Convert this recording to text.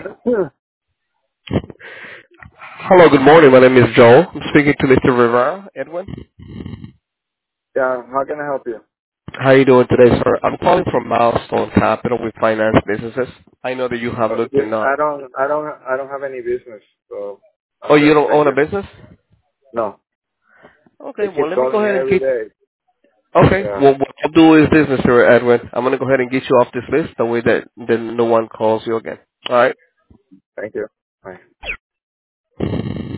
Hello, good morning. My name is Joel. I'm speaking to Mr. Rivera, Edwin. Yeah, how can I help you? How are you doing today, sir? I'm calling from Milestone Capital. We finance businesses. I know that you have looked Yeah, in. I don't have any business, so Oh, you don't thank own a you. business? No, Okay, they well, keep let me go calling me ahead and every get. day. Okay, Yeah, well, what I'll do is this, Mr. Edwin. I'm gonna go ahead and get you off this list, the way that then no one calls you again. All right. thank you. Bye.